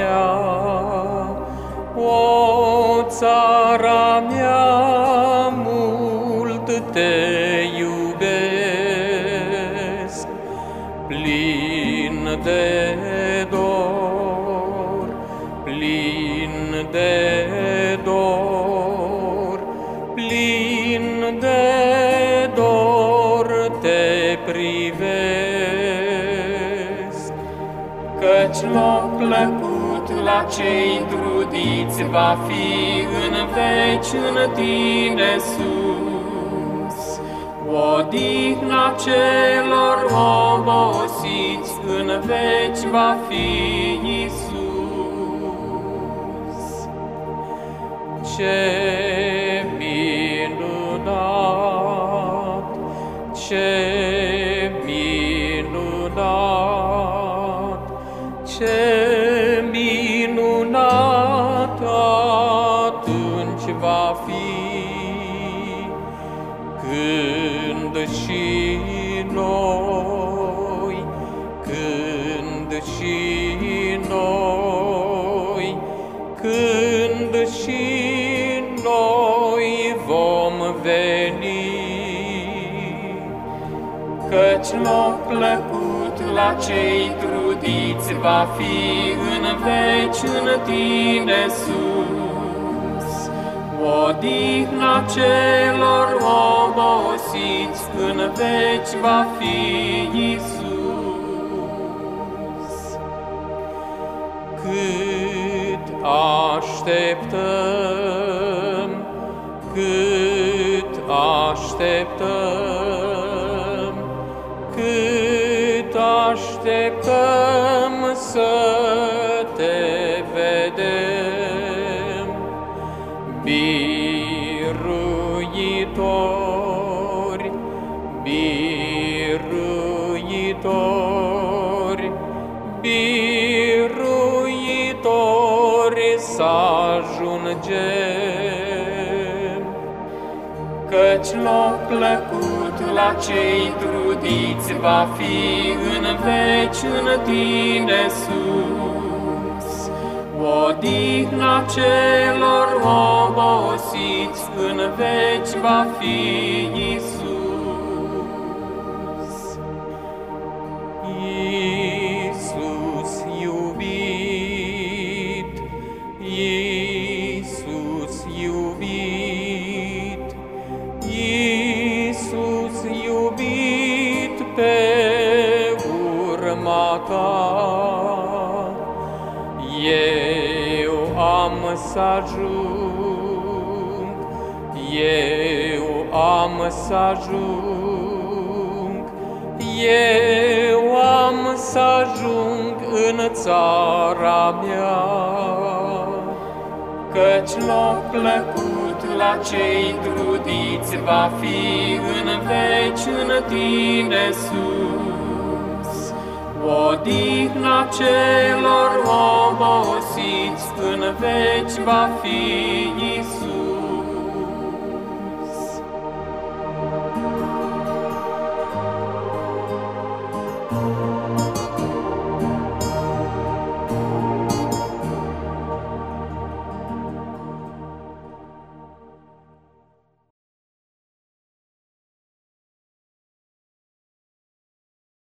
mea, o țara mea, mult te iubesc, plin de dor, plin de dor, plin de dor te privesc. Căci loc plăcut la cei trudiți va fi în veci în tine sus, odihna celor obosiți în veci va fi Iisus. Ce minunat, ce minunat, ce minunat atunci va fi, când și noi, când și noi, când și noi vom veni. Căci loc plăcut la cei trudiți va fi în veci în tine sus, odihna celor obosiți în veci va fi Iisus. Cât așteptăm, cât așteptăm, cât așteptăm să te vedem, biruitori, biruitori, biruitori să ajungem. Căci loc plăcut la cei trudiți va fi în veci în tine sus, odihna celor obosiți în veci va fi Iisus. Iisus iubit, Iisus iubit, Iisus iubit, pe urma ta eu am să ajung, eu am să ajung, eu am să ajung în țara mea. Căci loc plăcut la cei trudiți va fi în veci în tine sus, odihna celor obosiți în veci va fi Iisus.